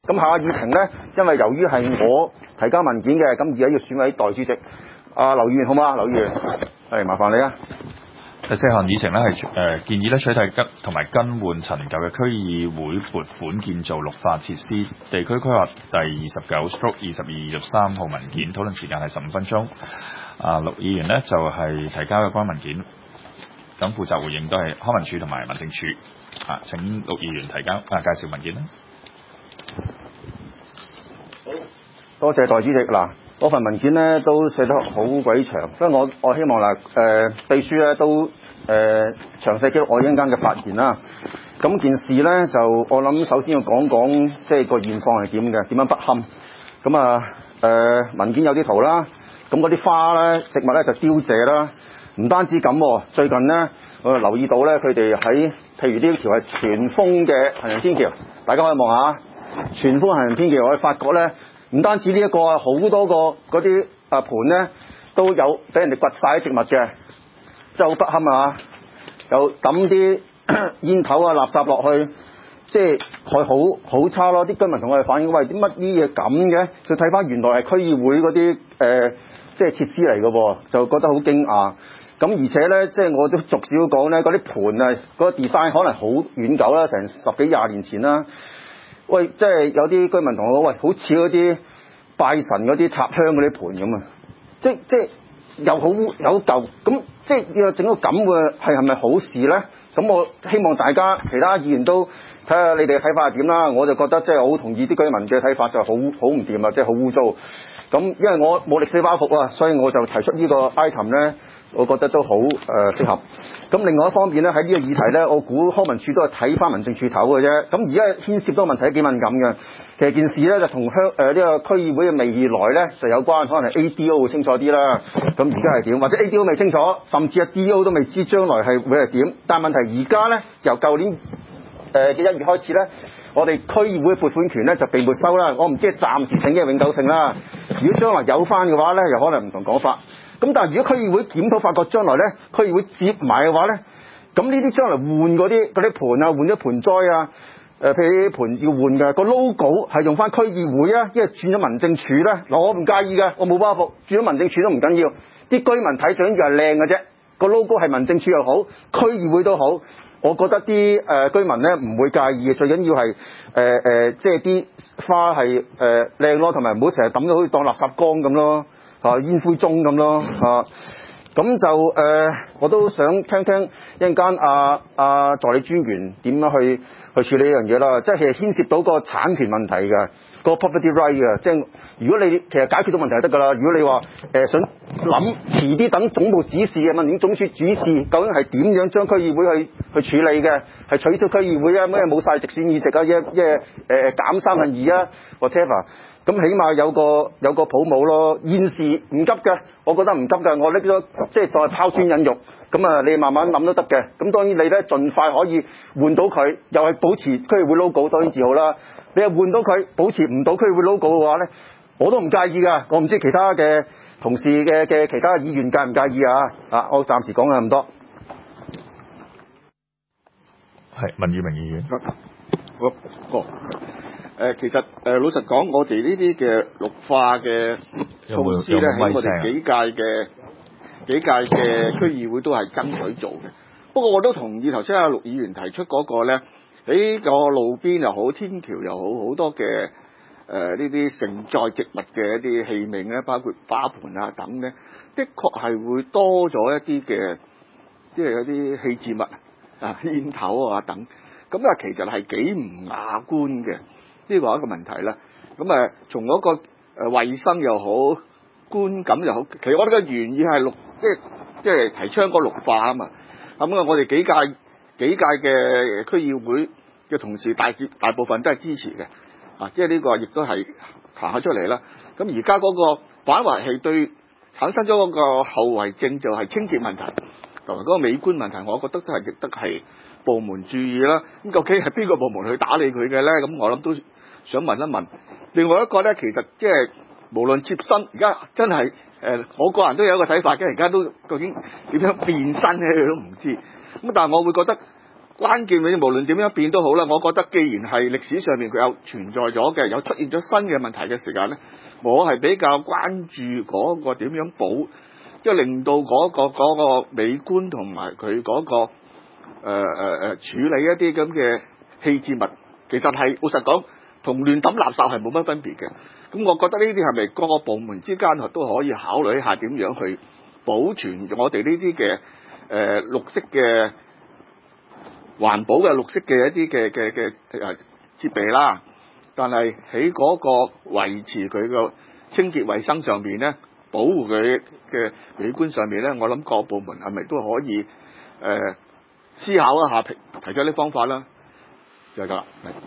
咁下個議程咧，因為由於係我提交文件嘅，咁而家要選委代主席。劉議員好嗎？劉議員，係麻煩你啊。 第四項議程咧係建議咧取締同埋更換陳舊嘅區議會撥款建造綠化設施地區規劃第29/22、23號文件，討論時間係15分鐘。陸議員呢就係提交有關文件，咁負責回應都係康文署同埋民政處。請陸議員提交介紹文件啦。 好，多謝代主席。嗱，嗰份文件咧都寫得好鬼長，所以我希望秘書咧都詳細記錄我一陣間嘅發言啦。咁件事咧就我諗首先要講即係個現況係點嘅，點樣不堪。咁文件有啲圖啦，咁嗰啲花咧植物咧就凋謝啦。唔單止咁，最近咧我留意到咧佢哋喺譬如呢條係荃豐嘅行人天橋，大家可以望下荃豐行人天橋，我哋發覺咧唔單止呢一個，好多個嗰啲盤咧都有俾人哋掘晒啲植物嘅，真係好不堪啊！又抌啲煙頭啊垃圾落去，即係好差咯。啲居民同我哋反映，喂，啲乜啲嘢咁嘅？就睇翻原來係區議會嗰啲即係設施嚟嘅喎，就覺得好驚訝。咁而且咧，即係我都逐少講咧，嗰啲盤啊，嗰個 design 可能好遠久啦，成10幾20年前啦。喂，即係有啲居民同我講，喂，好似嗰啲拜神嗰啲插香嗰啲盤咁啊！即係又好有舊，咁即係要整個咁嘅係咪好事咧？咁我希望大家其他議員都睇下你哋嘅睇法係點啦。我就覺得即係我好同意啲居民嘅睇法，就好唔掂啊，即係好污糟。咁因為我冇歷史包袱啊，所以我就提出呢個 item 咧。我覺得都好適合。咁另外一方面咧，喺呢個議題咧，我估康文署都係睇翻民政處頭嘅啫。咁而家牽涉到問題都幾敏感嘅。其實件事咧就同呢個區議會嘅未來咧就有關，可能係 ADO 會清楚啲啦。咁而家係點？或者 ADO 未清楚，甚至係 DO 都未知將來係會係點。但問題而家咧，由舊年嘅1月開始咧，我哋區議會撥款權咧就被沒收啦。我唔知係暫時性嘅永久性啦。如果將來有翻嘅話咧，又可能唔同講法。咁但係如果區議會檢討發覺將來咧，區議會接埋嘅話咧，咁呢啲將來換嗰啲盤啊，換咗盆栽啊，譬如啲盤要換嘅個 logo 係用翻區議會啊，因為轉咗民政處咧，嗱我唔介意嘅，我冇包袱，轉咗民政處都唔緊要，啲居民睇最緊要係靚嘅啫，個 logo 係民政處又好，區議會都好，我覺得啲居民咧唔會介意嘅，最緊要係即係啲花係靚咯，同埋唔好成日抌咗好似當垃圾缸咁咯。煙灰盅咁咯，咁就我都想聽一陣間助理專員點樣去處理呢樣嘢啦，即係其實牽涉到個產權問題嘅，個 property right 嘅，即係如果你其實解決到問題就得㗎啦。如果你話想諗遲啲等總部指示嘅民政總署指示，究竟係點樣將區議會去處理嘅，係取消區議會啊，咩冇晒直選議席啊，減2/3啊 whatever。咁起碼有個保姆咯，現時唔急嘅，我覺得唔急嘅，我拎咗即係再拋磚引玉，咁你慢慢諗都得嘅。咁當然你咧盡快可以換到佢，又係保持區議會 logo 當然至好啦。你又換到佢，保持唔到區議會 logo 嘅話咧，我都唔介意㗎。我唔知其他嘅同事嘅其他議員介唔介意啊？我暫時講緊咁多。 係文裕明議員。 其實老實講，我哋呢啲嘅綠化嘅措施咧，喺我哋幾屆嘅區議會都係爭取做嘅。不過我都同意頭先陸議員提出嗰個咧，喺個路邊又好，天橋又好，好多嘅呢啲承載植物嘅一啲器皿咧，包括花盆啊等咧，的確係會多咗一啲嘅，即係有啲棄置物啊、煙頭啊等。咁其實係幾唔雅觀嘅。呢個係一個問題啦。咁從嗰個衞生又好，觀感又好，其實我哋嘅原意係即係提倡個綠化啊嘛。咁我哋幾屆嘅區議會嘅同事大部分都係支持嘅。即係呢個亦都係行咗出嚟啦。咁而家嗰個反而係對產生咗嗰個後遺症，就係清潔問題同埋嗰個美觀問題，我覺得都係值得係部門注意啦。咁究竟係邊個部門去打理佢嘅咧？咁我諗都想問一問。另外一個咧，其實即係無論貼身，而家真係我個人都有一個睇法嘅，而家都究竟點樣變身咧，都唔知。咁但係我會覺得關鍵嘅無論點樣變都好啦，我覺得既然係歷史上面佢有存在咗嘅，有出現咗新嘅問題嘅時間咧，我係比較關注嗰個點樣保，即係令到嗰個美觀同埋佢嗰個處理一啲咁嘅棄置物，其實係老實講同亂抌垃圾係冇乜分別嘅。咁我覺得呢啲係咪各個部門之間都可以考慮一下點樣去保存我哋呢啲嘅綠色嘅環保嘅綠色嘅一啲嘅設備啦，但係喺嗰個維持佢個清潔衛生上面咧，保護佢嘅美觀上面咧，我諗各部門係咪都可以思考一下提出啲方法啦，就係咁啦。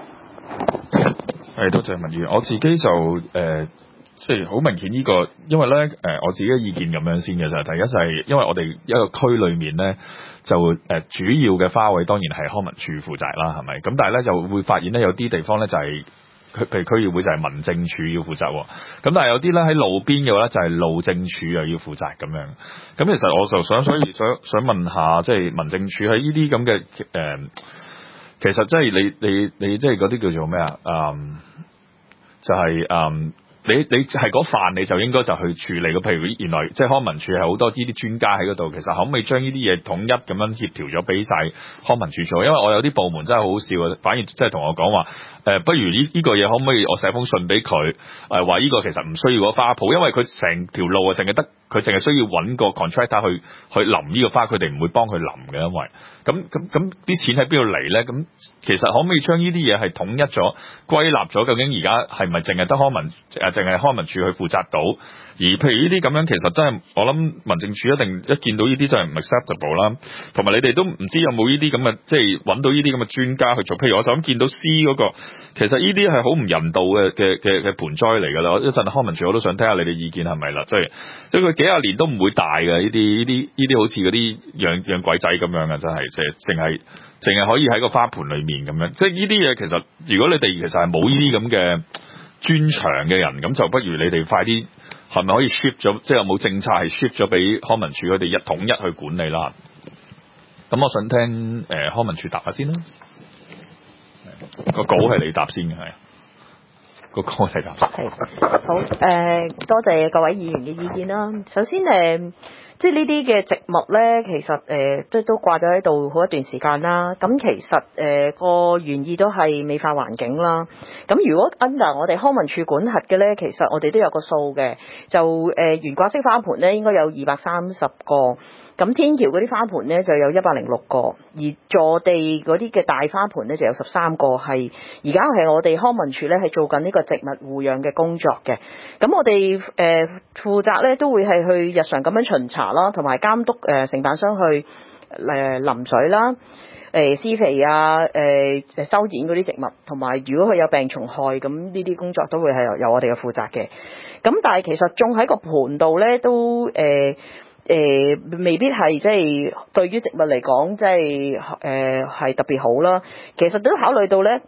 係，多謝文議員。我自己就即係好明顯呢個，因為咧我自己嘅意見咁樣先嘅就係，第一就係因為我哋一個區裏面咧就主要嘅花卉當然係康文署負責啦，係咪？咁但係咧就會發現咧有啲地方咧就係譬如區議會就係民政處要負責，咁但係有啲咧喺路邊嘅話咧就係路政署又要負責咁樣。咁其實我就想問下，即係民政處喺呢啲咁嘅其實即係你即係嗰啲叫做咩啊？就係你係嗰範你就應該就去處理嘅。譬如原來即係康文署係好多呢啲專家喺嗰度，其實可唔可以將呢啲嘢統一咁樣協調咗俾晒康文署做？因為我有啲部門真係好好笑，反而即係同我講話不如呢個嘢可唔可以我寫封信俾佢話呢個其實唔需要個花圃，因為佢成條路啊淨係得佢淨係需要揾個 contractor 去淋呢個花，佢哋唔會幫佢淋嘅，因為咁啲錢喺邊度嚟咧？咁其實可唔可以將呢啲嘢係統一咗、歸納咗？究竟而家係咪淨係得淨係康文署去負責到？而譬如呢啲咁樣，其實真係我諗民政處一定一見到呢啲真係唔 acceptable 啦。同埋你哋都唔知有冇呢啲咁嘅，即係揾到呢啲咁嘅專家去做。譬如我想見到 C 嗰個，其實呢啲係好唔人道嘅盆栽嚟㗎啦。一陣康文署我都想聽下你哋意見係咪啦？即係佢幾廿年都唔會大嘅呢啲好似嗰啲養鬼仔咁樣嘅，真係即係淨係可以喺個花盆裡面咁樣。即係呢啲嘢其實如果你哋其實係冇呢啲咁嘅專長嘅人，咁就不如你哋快啲係咪可以 shift 咗？即係有冇政策係 shift 咗俾康文署佢哋統一去管理啦？咁我想聽康文署答下先啦。個稿係你答先嘅，係個稿係答先。 係好多謝各位議員嘅意見啦。首先即係呢啲嘅植物咧，其實即係都掛咗喺度好一段時間啦。咁其實個原意都係美化環境啦。咁如果 under 我哋康文署管轄嘅咧，其實我哋都有個數嘅，就懸掛式花盆咧應該有230個。咁天橋嗰啲花盆咧就有106個，而坐地嗰啲嘅大花盆咧就有13個，係而家係我哋康文署咧係做緊呢個植物護養嘅工作嘅。咁我哋負責咧都會係去日常咁樣巡查啦，同埋監督承辦商去淋水啦、施肥啊、修剪嗰啲植物，同埋如果佢有病蟲害，咁呢啲工作都會係由我哋嘅負責嘅。咁但係其實種喺個盆度咧都未必係即係對於植物嚟講即係特別好啦。其實都考慮到咧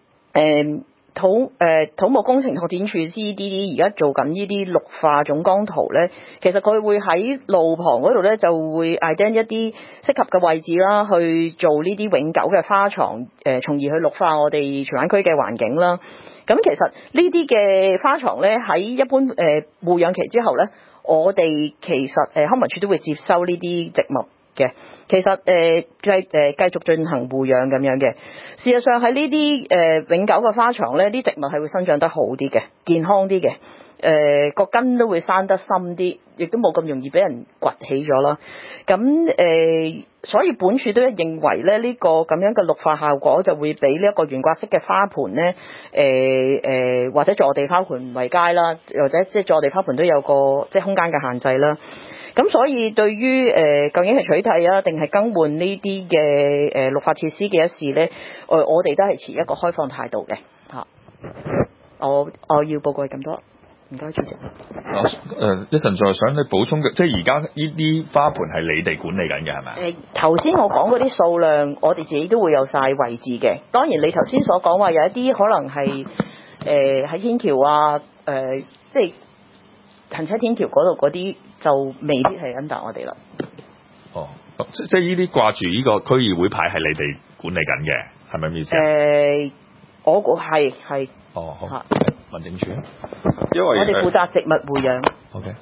土木工程拓展署 CDD 而家做緊呢啲綠化總綱圖咧，其實佢會喺路旁嗰度咧就會 identify 一啲適合嘅位置啦，去做呢啲永久嘅花床，從而去綠化我哋荃灣區嘅環境啦。咁其實呢啲嘅花床咧喺一般護養期之後咧，我哋其實康文署都會接收呢啲植物嘅。其實繼續進行護養咁樣嘅。事實上喺呢啲永久嘅花床咧，啲植物係會生長得好啲嘅，健康啲嘅，個根都會生得深啲，亦都冇咁容易俾人掘起咗啦。咁所以本署都認為咧，呢個咁樣嘅綠化效果就會比呢一個懸掛式嘅花盆咧，或者坐地花盆為佳啦，或者即係坐地花盆都有個即係空間嘅限制啦。咁所以對於究竟係取締啊，定係更換呢啲嘅綠化設施嘅一事咧，我哋都係持一個開放態度嘅嚇。我要報告係咁多，唔該主席。 一陣再想你補充嘅，即係而家呢啲花盆係你哋管理緊嘅係咪？ 頭先我講嗰啲數量，我哋自己都會有晒位置嘅。當然你頭先所講話有一啲可能係喺天橋啊，即係行車天橋嗰度嗰啲。就未必係 under 我哋啦。 即係呢啲掛住呢個區議會牌係你哋管理緊嘅，係咪咁意思啊？ 我估係。 哦，好。民政處， 因為我哋負責植物護養。 OK。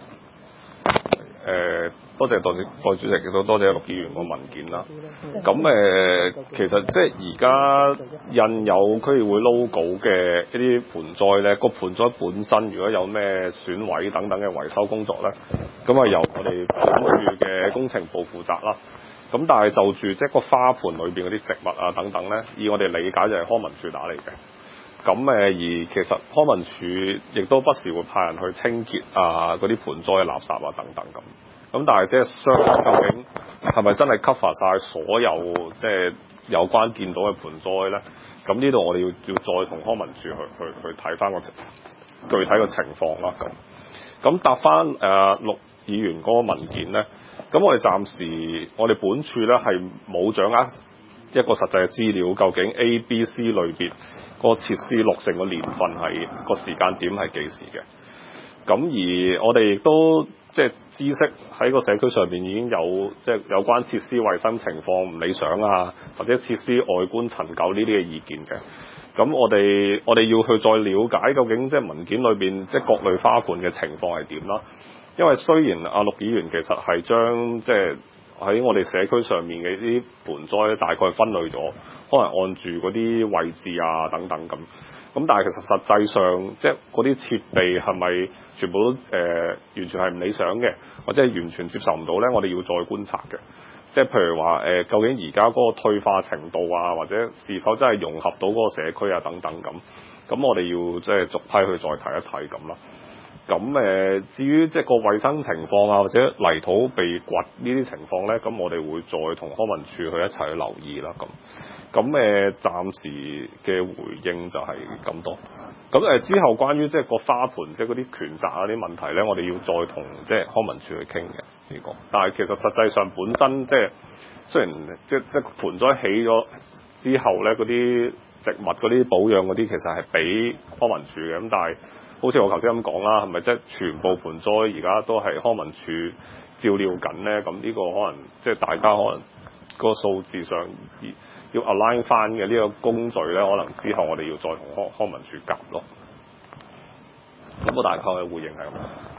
多謝代主席，亦都多謝陸議員個文件啦。咁其實即係而家印有區議會 logo 嘅一啲盆栽咧，個盆栽本身如果有咩損毀等等嘅維修工作咧，咁啊由我哋房署嘅工程部負責啦。咁但係就住即係個花盆裏邊嗰啲植物啊等等咧，以我哋理解就係康文署打嚟嘅。咁而其實康文署亦都不時會派人去清潔啊嗰啲盆栽嘅垃圾啊等等咁。咁但係即係究竟係咪真係 cover 晒所有即係有關見到嘅盆栽咧？咁呢度我哋要再同康文署去睇翻個具體嘅情況啦。咁答翻陸議員嗰個文件咧，咁我哋暫時我哋本署咧係冇掌握一個實際嘅資料，究竟 A、B、C 類別個設施落成個年份係個時間點係幾時嘅？咁而我哋亦都即係知識喺個社區上邊已經有即係有關設施衞生情況唔理想啊，或者設施外觀陳舊呢啲嘅意見嘅。咁我哋要去再了解究竟即係文件裏邊即係各類花盆嘅情況係點啦。因為雖然阿陸議員其實係將即係喺我哋社區上面嘅啲盆栽大概分類咗，可能按住嗰啲位置啊等等咁。咁但係其實實際上即係嗰啲設備係咪全部都完全係唔理想嘅，或者係完全接受唔到咧？我哋要再觀察嘅。即係譬如話究竟而家嗰個退化程度啊，或者是否真係融合到嗰個社區啊等等咁。咁我哋要即係逐批去再睇一睇咁啦。咁至於即係個衞生情況啊，或者泥土被掘呢啲情況咧，咁我哋會再同康文署去一齊去留意啦。咁暫時嘅回應就係咁多。咁之後關於即係個花盆即係嗰啲權責啊啲問題咧，我哋要再同即係康文署去傾嘅呢個。但係其實實際上本身即係雖然即盆栽起咗之後咧，嗰啲植物嗰啲保養嗰啲其實係俾康文署嘅，咁但係好似我頭先咁講啦，係咪即係全部盆栽而家都係康文署照料緊咧？咁呢個可能即係大家可能個數字上要 align 翻嘅呢個工序咧，可能之後我哋要再同康文署夾咯。咁我大概嘅回應係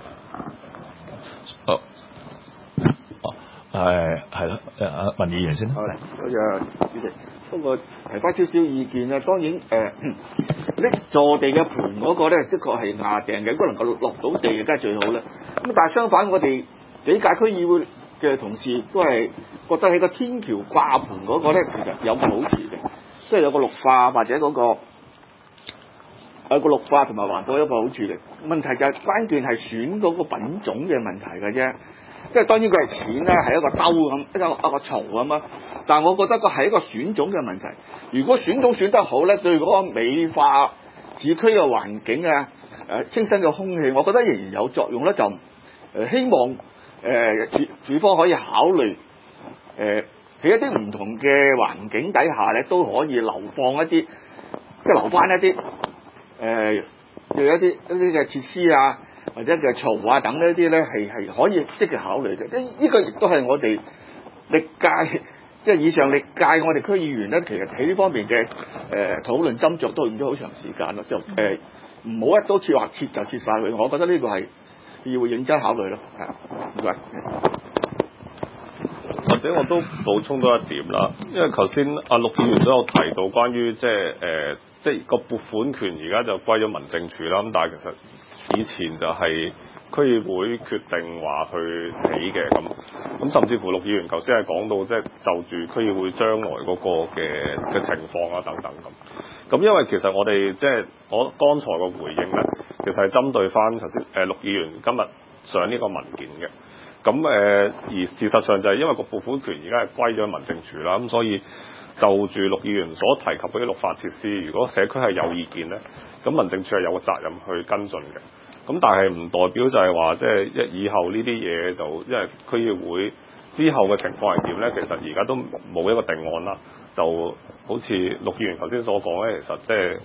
咁。 係咯，文議員先啦。 多謝主席。不過提翻少少意見啦，當然呢坐地嘅盤嗰個咧，的確係牙定嘅，如果能夠落到地嘅，梗係最好啦。咁但係相反，我哋幾屆區議會嘅同事都係覺得喺個天橋掛盤嗰個咧，其實有個好處嘅，即係有個綠化或者嗰個有個綠化同埋環保有個好處嘅。問題就係關鍵係選嗰個品種嘅問題嘅啫。即係當然佢係錢咧，係一個兜咁，一個槽咁啊。但係我覺得個係一個選種嘅問題。如果選種選得好咧，對嗰個美化市區嘅環境啊、清新嘅空氣，我覺得仍然有作用咧。就希望署方可以考慮喺一啲唔同嘅環境底下咧，都可以留放一啲，即係留翻一啲一啲嘅設施啊。或者嘅嘈啊等呢啲咧係可以積極考慮嘅，呢個亦都係我哋歷屆即係以上歷屆我哋區議員咧，其實喺呢方面嘅討論斟酌都用咗好長時間咯，就唔好一刀切話切就切晒佢，我覺得呢個係要認真考慮咯，係唔該。 或者我都補充多一點啦，因為頭先阿陸議員都有提到關於即係個撥款權而家就歸咗民政處啦，咁但係其實以前就係區議會決定話去起嘅咁甚至乎陸議員頭先係講到即係就住區議會將來嗰個嘅情況啊等等咁因為其實我哋即係我剛才個回應咧，其實係針對翻頭先陸議員今日上呢個文件嘅。而事實上就係因為個撥款權而家係歸咗民政處啦，咁所以就住陸議員所提及嗰啲綠化設施，如果社區係有意見咧，咁民政處係有個責任去跟進嘅。咁但係唔代表就係話即係以後呢啲嘢就因為區議會之後嘅情況係點咧？其實而家都冇一個定案啦。就好似陸議員頭先所講咧，其實即係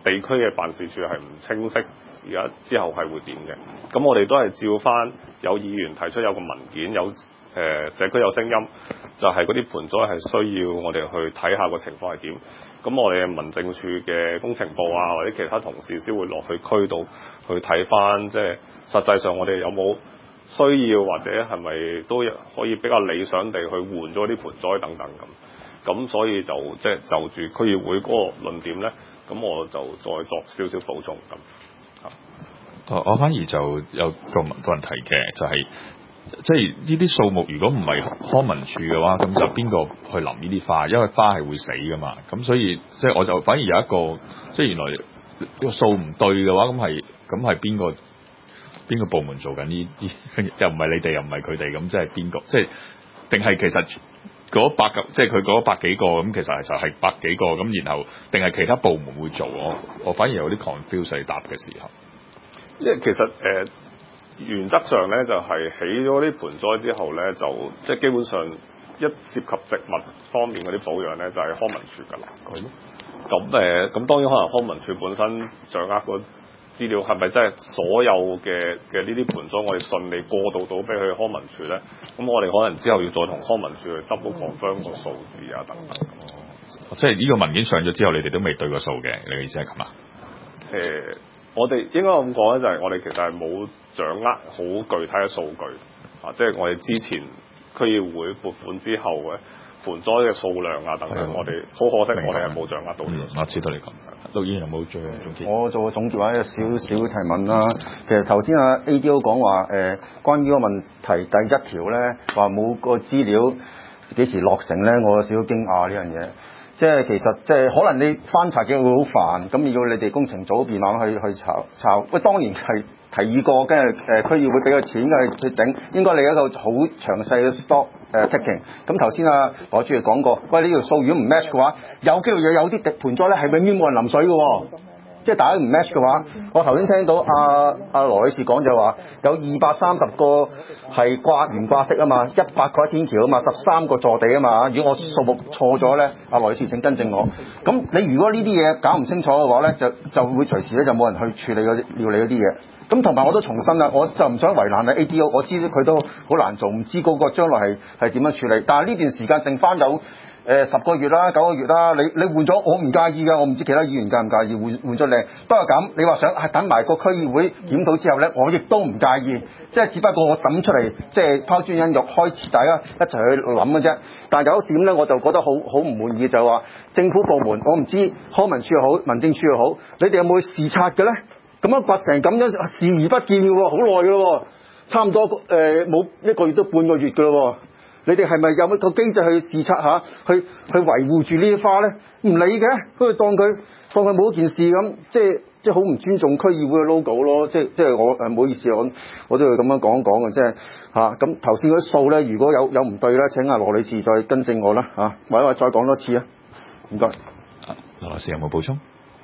地區嘅辦事處係唔清晰，而家之後係會點嘅？咁我哋都係照翻有議員提出有個文件，有社區有聲音，就係嗰啲盆栽係需要我哋去睇下個情況係點。咁我哋民政處嘅工程部啊，或者其他同事先會落去區度去睇翻，即係實際上我哋有冇需要，或者係咪都可以比較理想地去換咗啲盆栽等等咁。咁所以就即係就住區議會嗰個論點咧，咁我就再作少少補充咁。 我反而就有個問題嘅，就係即係呢啲樹木如果唔係康文署嘅話，咁就邊個去淋呢啲花？因為花係會死噶嘛。咁所以即係我就反而有一個，即係原來呢個數唔對嘅話，咁係邊個部門做緊呢啲？又唔係你哋，又唔係佢哋，咁即係邊個？即係定係其實嗰即係佢嗰百幾個咁，其實就係百幾個咁，然後定係其他部門會做？我反而有啲 confuse 你答嘅時候。 因為其實原則上咧就係起咗啲盆栽之後咧，就即係基本上一涉及植物方面嗰啲保養咧，就係康文署㗎啦。咁當然可能康文署本身掌握個資料係咪真係所有嘅呢啲盆栽我哋順利過渡到俾佢康文署咧？咁我哋可能之後要再同康文署去 double confirm 個數字啊等等。 即係呢個文件上咗之後，你哋都未對過數嘅，你嘅意思係咁啊？ 我哋應該咁講咧，就係我哋其實係冇掌握好具體嘅數據啊，即係我哋之前區議會撥款之後嘅盆栽嘅數量啊等等，我哋好可惜，我哋係冇掌握到。 我知道你講，陸議員有冇最總結？ 我做個總結或者少少提問啦。其實頭先阿 ADO 講話關於個問題第一條咧，話冇個資料幾時落成咧，我有少少驚訝呢樣嘢。即係其實即係可能你翻查嘅會好煩，咁要你哋工程組別慢慢去抄。喂，當然係提議過，跟住區議會俾個錢去整，應該你有一個好詳細嘅 stock taking。咁頭先啊羅主席講過，喂，呢條數如果唔 match 嘅話，有機會有啲盆栽咧係永遠冇人淋水嘅喎。即係大家唔 match 嘅話，我頭先聽到阿羅女士講就話有230個係掛懸掛式啊嘛，100個喺天橋啊嘛，13個坐地啊嘛。如果我數目錯咗咧，阿羅女士請更正我。咁你如果呢啲嘢搞唔清楚嘅話咧，就會隨時咧就冇人去處理要你嗰啲嘢。咁同埋我都重申啦，我就唔想為難啊 ADO， 我知佢都好難做，唔知嗰個將來係點樣處理。但係呢段時間剩翻有10個月啦、9個月啦，你換咗我唔介意㗎，我唔知其他議員介唔介意換咗靚。不過咁，你話想係等埋個區議會檢討之後咧，我亦都唔介意，即係只不過我抌出嚟，即係拋磚引玉，開始大家一齊去諗嘅啫。但係有一點咧，我就覺得好唔滿意，就係話政府部門，我唔知康文署又好、民政處又好，你哋有冇去視察嘅咧？咁樣掘成咁樣視而不見嘅喎，好耐嘅咯，差唔多冇1個月都半個月嘅咯。你哋係咪有一個機制去視察下，去維護住呢啲花咧？唔理嘅，都係當佢冇一件事咁，即係好唔尊重區議會嘅 logo 咯。即係我唔好意思，我都要咁樣講嘅，即係咁頭先嗰啲數咧，如果有唔對咧，請阿羅女士再更正我啦嚇，或者再講多次啊，唔該。 羅女士有冇補充？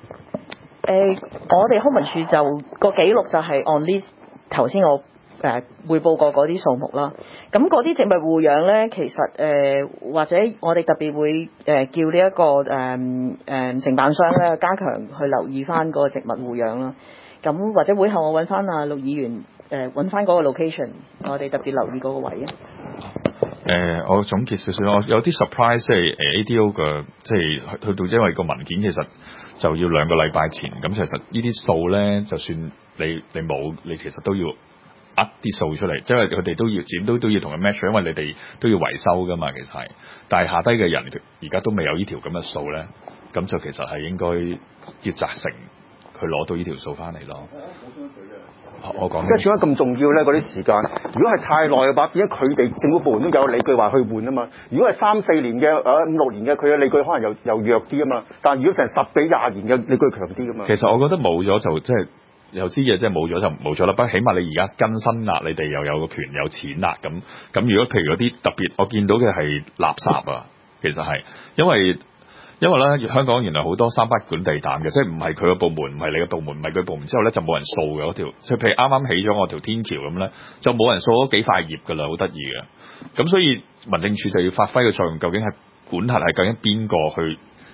我哋康文署就個記錄就係按呢頭先我匯報過嗰啲數目啦。咁嗰啲植物護養咧，其實或者我哋特別會叫呢一個承辦商咧加強去留意翻個植物護養啦。咁或者會後我揾翻阿陸議員揾翻嗰個 location， 我哋特別留意嗰個位啊。 我總結少少，我有啲 surprise， 即係ADO 嘅，即係去到因為個文件其實就要2個禮拜前，咁其實呢啲數咧，就算你冇，你其實都要呃啲數出嚟，因為佢哋都要都要同佢 match， 因為你哋都要維修噶嘛，其實係。但係下低嘅人而家都未有呢條咁嘅數咧，咁就其實係應該要責成佢攞到呢條數翻嚟咯。我講， 即係點解咁重要咧？嗰啲時間，如果係太耐嘅話，變咗佢哋政府部門都有理據話去換啊嘛。如果係3、4年嘅、5、6年嘅，佢嘅理據可能又弱啲啊嘛。但係如果成10幾20年嘅理據強啲噶嘛。 其實我覺得冇咗就即係有啲嘢即係冇咗就冇咗啦。不過起碼你而家更新啦，你哋又有個權有錢啦。咁如果譬如嗰啲特別，我見到嘅係垃圾啊，其實係因為咧，香港原來好多3不管地膽嘅，即係唔係佢個部門，唔係你個部門，唔係佢部門之後咧，就冇人掃嘅嗰條。即係譬如啱啱起咗我條天橋咁咧，就冇人掃咗幾塊葉㗎啦，好得意嘅。咁所以民政處就要發揮個作用，究竟係管轄係究竟邊個去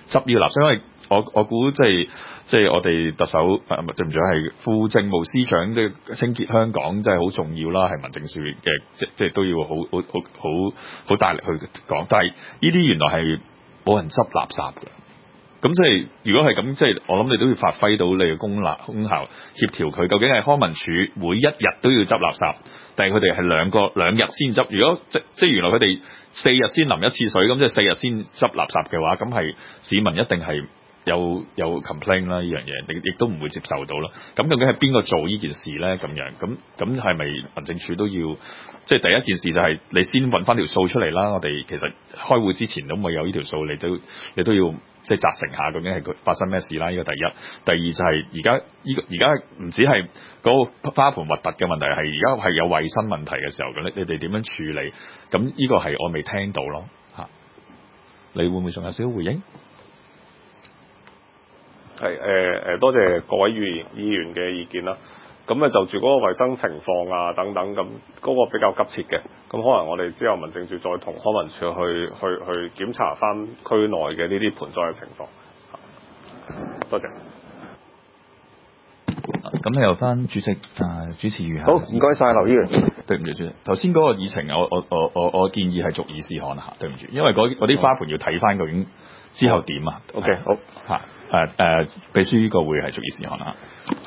執呢個垃圾，因為我估即係我哋特首對唔住係副政務司長嘅清潔香港真係好重要啦，係民政處嘅即係都要好大力去講，但係呢啲原來係冇人執垃圾嘅。咁即係如果係咁，即係我諗你都要發揮到你嘅功效，協調佢究竟係康文署每一日都要執垃圾，定係佢哋係兩日先執？如果即係原來佢哋4日先淋一次水，咁即係4日先執垃圾嘅話，咁係市民一定係有 complain 啦，呢樣嘢亦都唔會接受到啦。咁究竟係邊個做呢件事咧？咁樣咁係咪民政處都要？即係第一件事就係你先揾翻條數出嚟啦。我哋其實開會之前都未有呢條數，你都要即係責成下究竟係發生咩事啦。呢個第一，第二就係而家唔止係嗰個花盆核突嘅問題，係而家係有衞生問題嘅時候，咁你哋點樣處理？咁呢個係我未聽到咯嚇。你會唔會仲有少少回應？ 係多謝各位議員嘅意見啦。咁咧就住嗰個衞生情況啊等等，咁嗰個比較急切嘅，咁可能我哋之後民政處再同康文署去檢查翻區內嘅呢啲盆栽嘅情況。多謝。 咁由翻主席主持餘下。 好，唔該晒劉議員。 對唔住，主席。頭先嗰個議程，我建議係逐議事項下，對唔住，因為嗰啲花盆要睇翻究竟之後點啊。 OK，好嚇秘書呢個會係逐議事項下。